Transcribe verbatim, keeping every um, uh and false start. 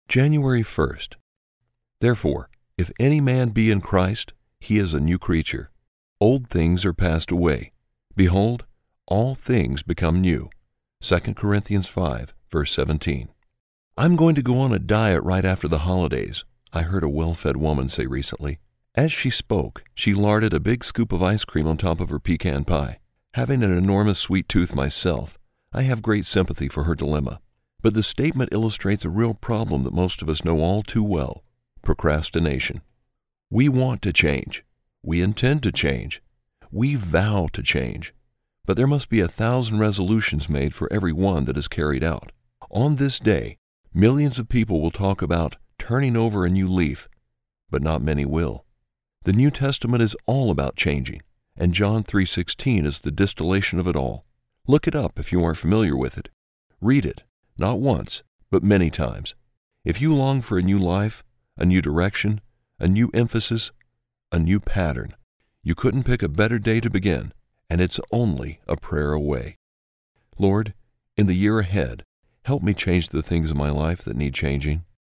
January first. Therefore, if any man be in Christ, he is a new creature. Old things are passed away. Behold, all things become new. Second Corinthians five, verse seventeen. I'm going to go on a diet right after the holidays, I heard a well-fed woman say recently. As she spoke, she larded a big scoop of ice cream on top of her pecan pie. Having an enormous sweet tooth myself, I have great sympathy for her dilemma. But the statement illustrates a real problem that most of us know all too well: procrastination. We want to change. We intend to change. We vow to change. But there must be a thousand resolutions made for every one that is carried out. On this day, millions of people will talk about turning over a new leaf, but not many will. The New Testament is all about changing, and John three sixteen is the distillation of it all. Look it up if you aren't familiar with it. Read it, not once, but many times. If you long for a new life, a new direction, a new emphasis, a new pattern, you couldn't pick a better day to begin, and it's only a prayer away. Lord, in the year ahead, help me change the things in my life that need changing.